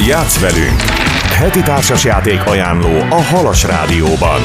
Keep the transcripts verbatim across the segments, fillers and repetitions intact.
Játsz velünk! Heti társasjáték ajánló a Halas Rádióban.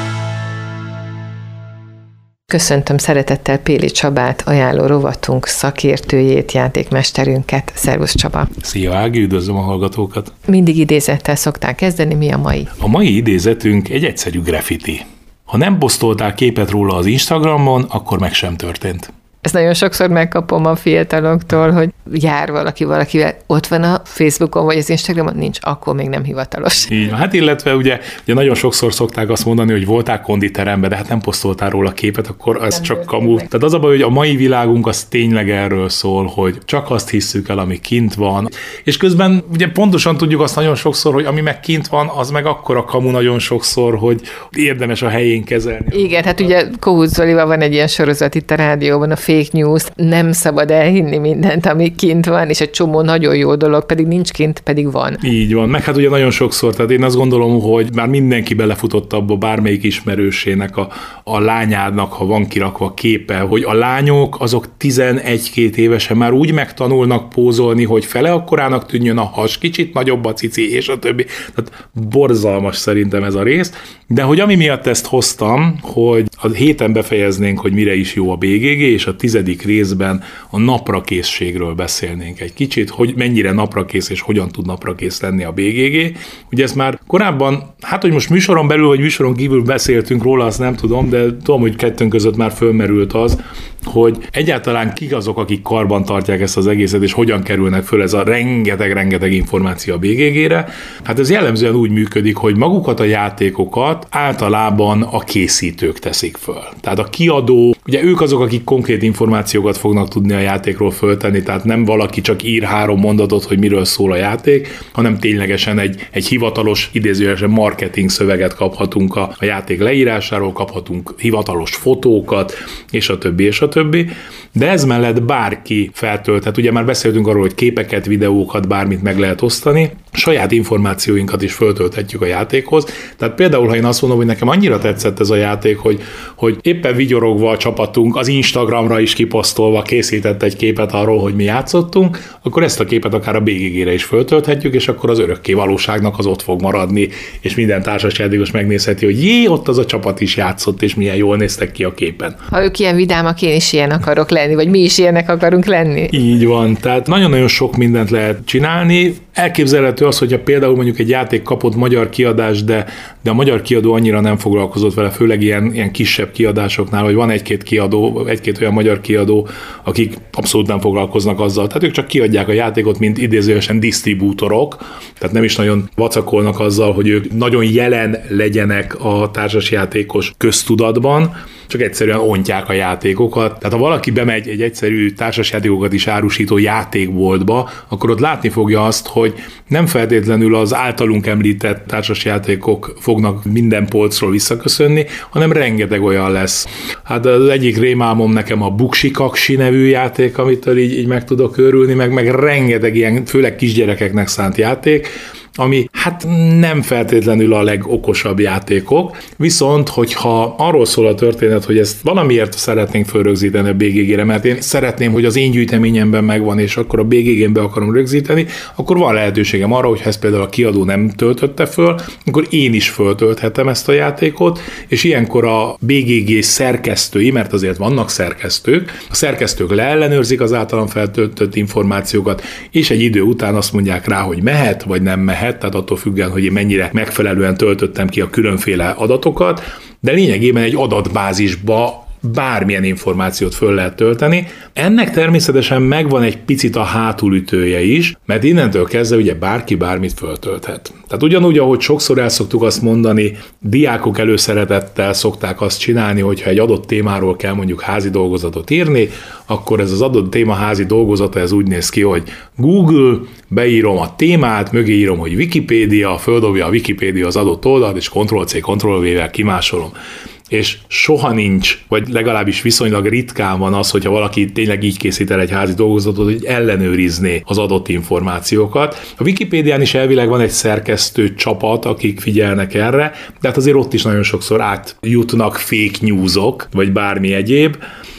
Köszöntöm szeretettel Péli Csabát, ajánló rovatunk szakértőjét, játékmesterünket. Szervusz Csaba! Szia Ági, üdvözlöm a hallgatókat! Mindig idézettel szoktál kezdeni, mi a mai? A mai idézetünk egy egyszerű graffiti. Ha nem posztoltál képet róla az Instagramon, akkor meg sem történt. Ezt nagyon sokszor megkapom a fiataloktól, hogy jár valaki valakivel, ott van a Facebookon vagy az Instagramon, nincs, akkor még nem hivatalos. Így, hát illetve ugye, ugye nagyon sokszor szokták azt mondani, hogy voltál konditeremben, de hát nem posztoltál róla képet, akkor ez nem csak kamu. Meg. Tehát az a baj, hogy a mai világunk az tényleg erről szól, hogy csak azt hisszük el, ami kint van, és közben ugye pontosan tudjuk azt nagyon sokszor, hogy ami meg kint van, az meg akkora kamu nagyon sokszor, hogy érdemes a helyén kezelni. Igen, hát ugye Kohut Zolival van egy ilyen sorozat itt a rádióban, a fake news, nem szabad elhinni mindent, ami kint van, és egy csomó nagyon jó dolog, pedig nincs kint, pedig van. Így van, meg hát ugye nagyon sokszor, tehát én azt gondolom, hogy már mindenki belefutott abba, bármelyik ismerősének, a, a lányádnak, ha van kirakva képe, hogy a lányok azok tizenegy-két évesen már úgy megtanulnak pózolni, hogy fele akkorának tűnjön a has, kicsit nagyobb a cici, és a többi. Tehát borzalmas szerintem ez a rész, de hogy ami miatt ezt hoztam, hogy a héten befejeznénk, hogy mire is jó a bé gé gé, és a tizedik részben a naprakészségről beszélnénk egy kicsit, hogy mennyire naprakész és hogyan tud naprakész lenni a bé gé gé. Ugye ezt már korábban, hát hogy most műsoron belül vagy műsoron kívül beszéltünk róla, azt nem tudom, de tudom, hogy kettőnk között már fölmerült az, hogy egyáltalán kik azok, akik karban tartják ezt az egészet, és hogyan kerülnek föl ez a rengeteg-rengeteg információ a bé gé gére. Hát ez jellemzően úgy működik, hogy magukat a játékokat általában a készítők teszik föl. Tehát a kiadó, ugye ők azok, akik konkrét információkat fognak tudni a játékról föltenni, tehát nem valaki csak ír három mondatot, hogy miről szól a játék, hanem ténylegesen egy, egy hivatalos, idézőjelesen marketing szöveget kaphatunk a, a játék leírásáról, kaphatunk hivatalos fotókat, és a többi, és a többi. De ez mellett bárki feltölthet, ugye már beszéltünk arról, hogy képeket, videókat, bármit meg lehet osztani, saját információinkat is föltölthetjük a játékhoz. Tehát például, ha én azt mondom, hogy nekem annyira tetszett ez a játék, hogy, hogy éppen vigyorogva a csapatunk az Instagramra is kiposztolva készített egy képet arról, hogy mi játszottunk, akkor ezt a képet akár a bé gé gére is föltölthetjük, és akkor az örökké valóságnak az ott fog maradni, és minden társasjátékos megnézheti, hogy jé, ott az a csapat is játszott, és milyen jól néztek ki a képen. Ha ők ilyen vidámak, én is ilyen akarok lenni, vagy mi is ilyenek akarunk lenni. Így van, tehát nagyon-nagyon sok mindent lehet csinálni. Elképzelhető az, hogyha például mondjuk egy játék kapott magyar kiadást, de, de a magyar kiadó annyira nem foglalkozott vele, főleg ilyen, ilyen kisebb kiadásoknál, hogy van egy-két kiadó, egy-két olyan magyar kiadó, akik abszolút nem foglalkoznak azzal. Tehát ők csak kiadják a játékot, mint idézőesen disztribútorok, tehát nem is nagyon vacakolnak azzal, hogy ők nagyon jelen legyenek a társasjátékos köztudatban, csak egyszerűen ontják a játékokat. Tehát ha valaki bemegy egy egyszerű társasjátékokat is árusító játékboltba, akkor ott látni fogja azt, hogy nem feltétlenül az általunk említett társasjátékok fognak minden polcról visszaköszönni, hanem rengeteg olyan lesz. Hát az egyik rémálmom nekem a Buksi-Kaksi nevű játék, amitől így, így meg tudok őrülni, meg, meg rengeteg ilyen, főleg kisgyerekeknek szánt játék, ami hát nem feltétlenül a legokosabb játékok, viszont hogyha arról szól a történet, hogy ezt valamiért szeretnénk fölrögzíteni a bé gé gére, mert én szeretném, hogy az én gyűjteményemben megvan, és akkor a bé gé gén be akarom rögzíteni, akkor van lehetőségem arra, hogy ha ezt például a kiadó nem töltötte föl, akkor én is föltölthetem ezt a játékot, és ilyenkor a bé gé gé szerkesztői, mert azért vannak szerkesztők, a szerkesztők leellenőrzik az általam feltöltött információkat, és egy idő után azt mondják rá, hogy mehet, vagy nem mehet, tehát attól függően, hogy én mennyire megfelelően töltöttem ki a különféle adatokat, de lényegében egy adatbázisba bármilyen információt föl lehet tölteni. Ennek természetesen megvan egy picit a hátulütője is, mert innentől kezdve ugye bárki bármit föltölthet. Tehát ugyanúgy, ahogy sokszor el szoktuk azt mondani, diákok előszeretettel szokták azt csinálni, hogyha egy adott témáról kell mondjuk házi dolgozatot írni, akkor ez az adott téma házi dolgozata, ez úgy néz ki, hogy Google, beírom a témát, mögé írom, hogy Wikipédia, földobja a Wikipédia az adott oldalt, és Ctrl-C, Ctrl-V-vel kimásolom. És soha nincs, vagy legalábbis viszonylag ritkán van az, hogyha valaki tényleg így készít el egy házi dolgozatot, hogy ellenőrizné az adott információkat. A Wikipédián is elvileg van egy szerkesztő csapat, akik figyelnek erre, de hát azért ott is nagyon sokszor átjutnak fake newsok, vagy bármi egyéb.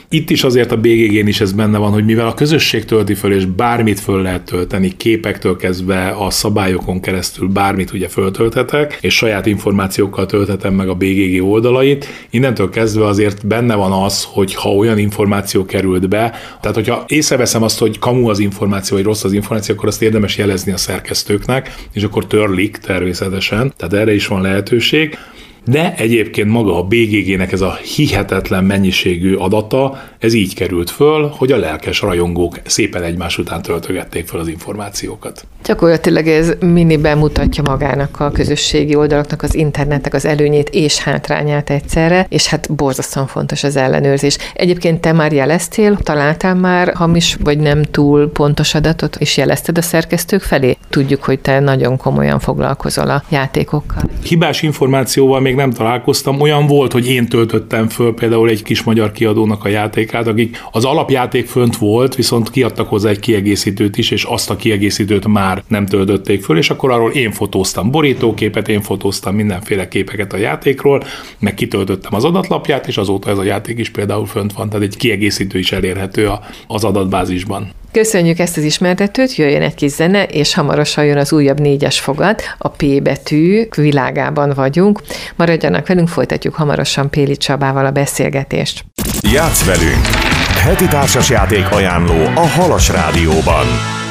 Itt is azért a bé gé gén is ez benne van, hogy mivel a közösség tölti föl, és bármit föl lehet tölteni, képektől kezdve a szabályokon keresztül bármit ugye föltölthetek, és saját információkkal tölthetem meg a bé gé gé oldalait, innentől kezdve azért benne van az, hogy ha olyan információ került be, tehát hogyha észreveszem azt, hogy kamu az információ, vagy rossz az információ, akkor azt érdemes jelezni a szerkesztőknek, és akkor törlik természetesen, tehát erre is van lehetőség. De egyébként maga a bé gé gének ez a hihetetlen mennyiségű adata, ez így került föl, hogy a lelkes rajongók szépen egymás után töltögették föl az információkat. Gyakorlatilag ez miniben mutatja magának a közösségi oldalaknak, az internetnek az előnyét és hátrányát egyszerre, és hát borzasztóan fontos az ellenőrzés. Egyébként te már jeleztél, találtál már hamis vagy nem túl pontos adatot, és jelezted a szerkesztők felé? Tudjuk, hogy te nagyon komolyan foglalkozol a játékokkal. Hibás információval még nem találkoztam. Olyan volt, hogy én töltöttem föl például egy kis magyar kiadónak a játékát, akik az alapjáték fönt volt, viszont kiadtak hozzá egy kiegészítőt is, és azt a kiegészítőt már nem töltötték föl, és akkor arról én fotóztam borítóképet, én fotóztam mindenféle képeket a játékról, meg kitöltöttem az adatlapját, és azóta ez a játék is például fönt van, tehát egy kiegészítő is elérhető az adatbázisban. Köszönjük ezt az ismertetőt, jöjjön egy kis zene, és hamarosan jön az újabb négyes fogat, a P betű világában vagyunk. Maradjanak velünk, folytatjuk hamarosan Péli Csabával a beszélgetést. Játsz velünk! Heti társasjáték ajánló a Halas Rádióban.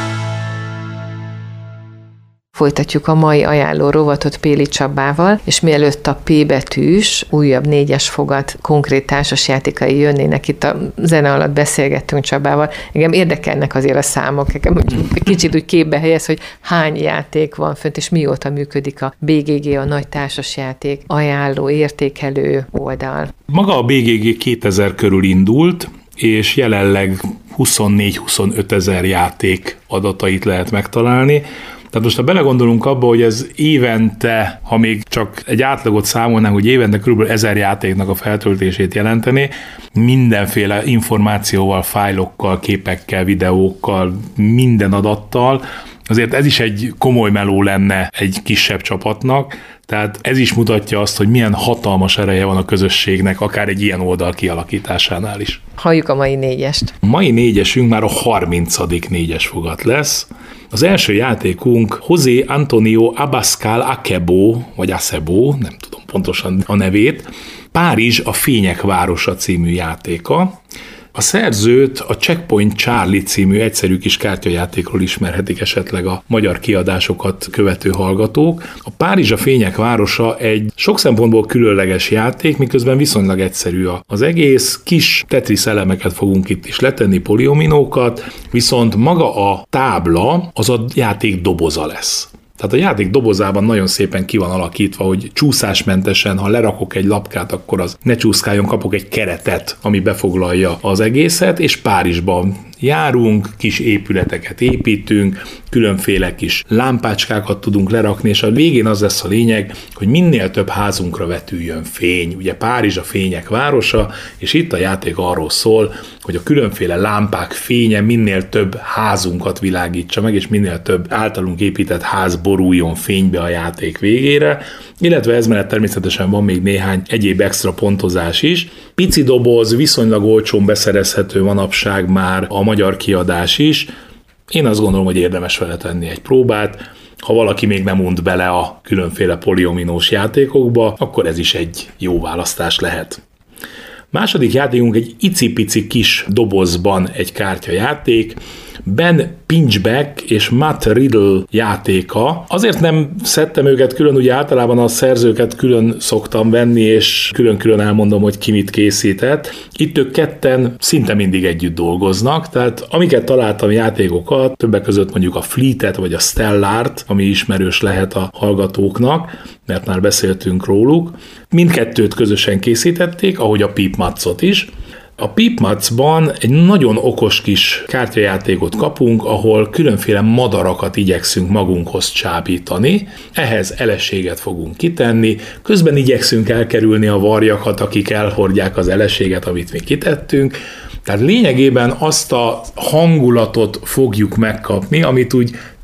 Folytatjuk a mai ajánló rovatot Péli Csabával, és mielőtt a P betűs, újabb négyes fogat konkrét társasjátékai jönnének, itt a zene alatt beszélgettünk Csabával, engem érdekelnek azért a számok, engem egy kicsit úgy képbe helyez, hogy hány játék van fönt, és mióta működik a bé gé gé, a nagy társasjáték ajánló, értékelő oldal. Maga a bé gé gé kétezer körül indult, és jelenleg huszonnégy-huszonöt ezer játék adatait lehet megtalálni. Tehát most ha belegondolunk abba, hogy ez évente, ha még csak egy átlagot számolnánk, hogy évente kb. ezer játéknak a feltöltését jelenteni, mindenféle információval, fájlokkal, képekkel, videókkal, minden adattal, azért ez is egy komoly meló lenne egy kisebb csapatnak, tehát ez is mutatja azt, hogy milyen hatalmas ereje van a közösségnek, akár egy ilyen oldal kialakításánál is. Halljuk a mai négyest. A mai négyesünk már a harmincadik négyes fogat lesz. Az első játékunk José Antonio Abascal Acebo, vagy Acebo, nem tudom pontosan a nevét, Párizs a fények városa című játéka. A szerzőt a Checkpoint Charlie című egyszerű kis kártyajátékról ismerhetik esetleg a magyar kiadásokat követő hallgatók. A Párizs a fények városa egy sok szempontból különleges játék, miközben viszonylag egyszerű az egész. Kis Tetris elemeket fogunk itt is letenni, poliominókat, viszont maga a tábla az a játék doboza lesz. Tehát a játék dobozában nagyon szépen ki van alakítva, hogy csúszásmentesen, ha lerakok egy lapkát, akkor az ne csúszkáljon, kapok egy keretet, ami befoglalja az egészet, és Párizsban járunk, kis épületeket építünk, különféle kis lámpácskákat tudunk lerakni, és a végén az lesz a lényeg, hogy minél több házunkra vetüljön fény. Ugye Párizs a fények városa, és itt a játék arról szól, hogy a különféle lámpák fénye minél több házunkat világítsa meg, és minél több általunk épített ház boruljon fénybe a játék végére, illetve ez mellett természetesen van még néhány egyéb extra pontozás is. Pici doboz, viszonylag olcsón beszerezhető manapság már a magyar kiadás is. Én azt gondolom, hogy érdemes vele tenni egy próbát. Ha valaki még nem unt bele a különféle poliominós játékokba, akkor ez is egy jó választás lehet. Második játékunk egy icipici kis dobozban egy kártyajáték, Ben Pinchback és Matt Riddle játéka. Azért nem szedtem őket külön, ugye általában a szerzőket külön szoktam venni, és külön-külön elmondom, hogy ki mit készített. Itt ők ketten szinte mindig együtt dolgoznak, tehát amiket találtam játékokat, többek között mondjuk a Fleetet vagy a Stellart, ami ismerős lehet a hallgatóknak, mert már beszéltünk róluk. Mindkettőt közösen készítették, ahogy a Peepmats-ot is. A Peepmats-ban egy nagyon okos kis kártyajátékot kapunk, ahol különféle madarakat igyekszünk magunkhoz csábítani, ehhez eleséget fogunk kitenni, közben igyekszünk elkerülni a varjakat, akik elhordják az eleséget, amit mi kitettünk, tehát lényegében azt a hangulatot fogjuk megkapni, amit úgy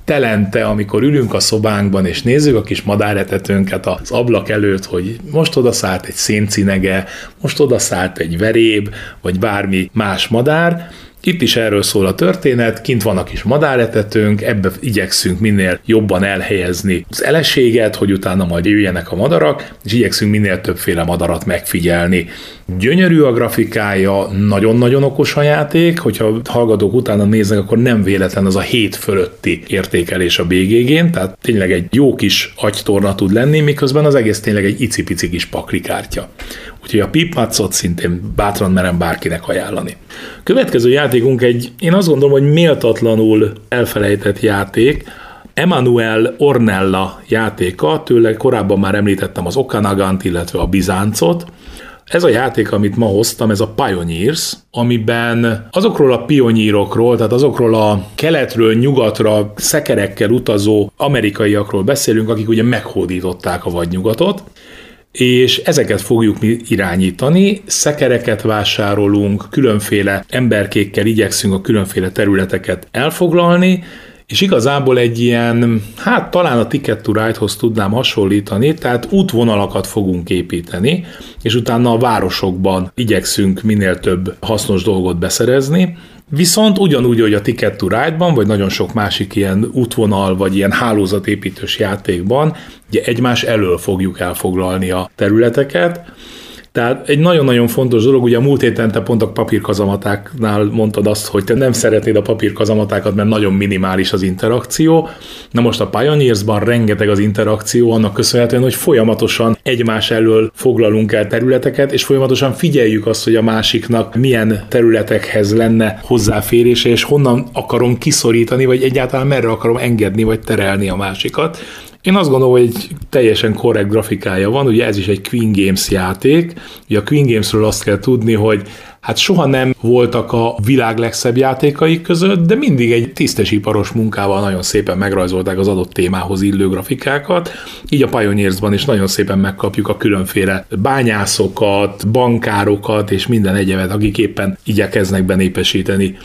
telente, amikor ülünk a szobánkban, és nézzük a kis madáretetőnket az ablak előtt, hogy most odaszállt egy széncinege, most odaszállt egy veréb, vagy bármi más madár. Itt is erről szól a történet, kint van a kis madáretetőnk, ebbe igyekszünk minél jobban elhelyezni az eleséget, hogy utána majd jöjjenek a madarak, és igyekszünk minél többféle madarat megfigyelni. Gyönyörű a grafikája, nagyon-nagyon okos a játék, hogyha hallgatók utána néznek, akkor nem véletlen az a hét fölötti értékelés a bé gé gén, tehát tényleg egy jó kis agytorna tud lenni, miközben az egész tényleg egy icipici kis paklikártya. Úgyhogy a Pipmacot szintén bátran merem bárkinek ajánlani. Következő játékunk egy, én azt gondolom, hogy méltatlanul elfelejtett játék, Emanuel Ornella játéka, tőle korábban már említettem az Okanagant, illetve a Bizáncot. Ez a játék, amit ma hoztam, ez a Pioneers, amiben azokról a pionírokról, tehát azokról a keletről nyugatra szekerekkel utazó amerikaiakról beszélünk, akik ugye meghódították a vadnyugatot, és ezeket fogjuk mi irányítani, szekereket vásárolunk, különféle emberkékkel igyekszünk a különféle területeket elfoglalni, és igazából egy ilyen, hát talán a Ticket to Ride-hoz tudnám hasonlítani, tehát útvonalakat fogunk építeni, és utána a városokban igyekszünk minél több hasznos dolgot beszerezni, viszont ugyanúgy, hogy a Ticket to Ride-ban, vagy nagyon sok másik ilyen útvonal, vagy ilyen hálózatépítős játékban, ugye egymás elől fogjuk elfoglalni a területeket. Tehát egy nagyon-nagyon fontos dolog, ugye a múlt héten te pont a papírkazamatáknál mondtad azt, hogy te nem szeretnéd a papírkazamatákat, mert nagyon minimális az interakció. Na most a Pioneersban rengeteg az interakció, annak köszönhetően, hogy folyamatosan egymás elől foglalunk el területeket, és folyamatosan figyeljük azt, hogy a másiknak milyen területekhez lenne hozzáférése, és honnan akarom kiszorítani, vagy egyáltalán merre akarom engedni, vagy terelni a másikat. Én azt gondolom, hogy egy teljesen korrekt grafikája van, ugye ez is egy Queen Games játék. Ugye a Queen Gamesről azt kell tudni, hogy hát soha nem voltak a világ legszebb játékai között, de mindig egy tisztesiparos munkával nagyon szépen megrajzolták az adott témához illő grafikákat. Így a Pioneersban is nagyon szépen megkapjuk a különféle bányászokat, bankárokat és minden egyebet, akik éppen igyekeznek benépesíteni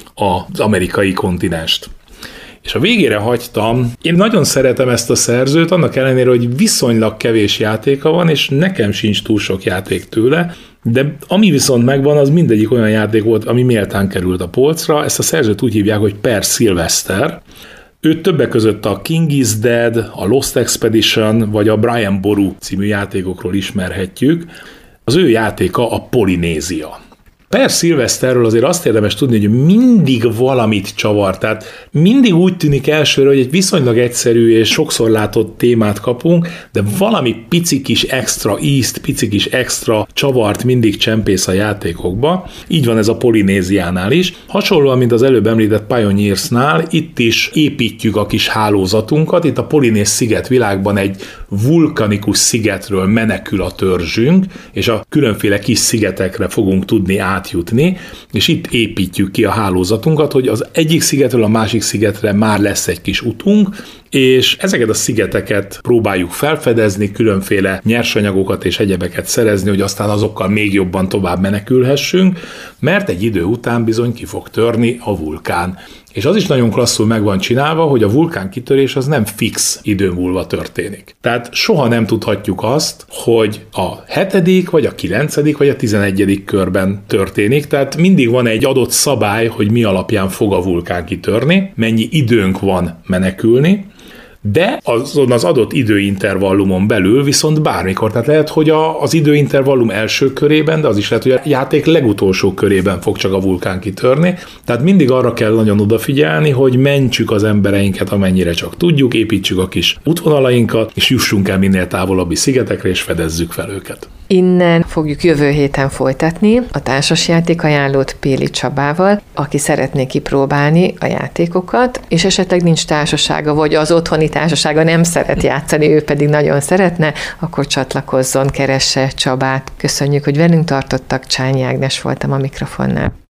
az amerikai kontinenst. És a végére hagytam, én nagyon szeretem ezt a szerzőt, annak ellenére, hogy viszonylag kevés játéka van, és nekem sincs túl sok játék tőle, de ami viszont megvan, az mindegyik olyan játék volt, ami méltán került a polcra. Ezt a szerzőt úgy hívják, hogy Per Sylvester. Őt többek között a King is Dead, a Lost Expedition, vagy a Brian Boru című játékokról ismerhetjük. Az ő játéka a Polynézia. Per Sylvesterről azért azt érdemes tudni, hogy mindig valamit csavar, tehát mindig úgy tűnik elsőre, hogy egy viszonylag egyszerű és sokszor látott témát kapunk, de valami pici kis extra ízt, pici kis extra csavart mindig csempész a játékokba. Így van ez a Polynéziánál is. Hasonlóan, mint az előbb említett Pioneersnál, itt is építjük a kis hálózatunkat. Itt a Polynéz szigetvilágban egy vulkanikus szigetről menekül a törzsünk, és a különféle kis szigetekre fogunk tudni átjutni, és itt építjük ki a hálózatunkat, hogy az egyik szigetről a másik szigetre már lesz egy kis utunk, és ezeket a szigeteket próbáljuk felfedezni, különféle nyersanyagokat és egyebeket szerezni, hogy aztán azokkal még jobban tovább menekülhessünk, mert egy idő után bizony ki fog törni a vulkán. És az is nagyon klasszul meg van csinálva, hogy a vulkán kitörés az nem fix idő múlva történik. Tehát soha nem tudhatjuk azt, hogy a hetedik, vagy a kilencedik, vagy a tizenegyedik körben történik, tehát mindig van egy adott szabály, hogy mi alapján fog a vulkán kitörni, mennyi időnk van menekülni, de azon az adott időintervallumon belül viszont bármikor, tehát lehet, hogy a, az időintervallum első körében, de az is lehet, hogy a játék legutolsó körében fog csak a vulkán kitörni, tehát mindig arra kell nagyon odafigyelni, hogy mentsük az embereinket, amennyire csak tudjuk, építsük a kis útvonalainkat, és jussunk el minél távolabbi szigetekre, és fedezzük fel őket. Innen fogjuk jövő héten folytatni a társasjáték ajánlót Péli Csabával, aki szeretné kipróbálni a játékokat, és esetleg nincs társasága, vagy az otthoni társasága nem szeret játszani, ő pedig nagyon szeretne, akkor csatlakozzon, keresse Csabát. Köszönjük, hogy velünk tartottak, Csányi Ágnes voltam a mikrofonnál.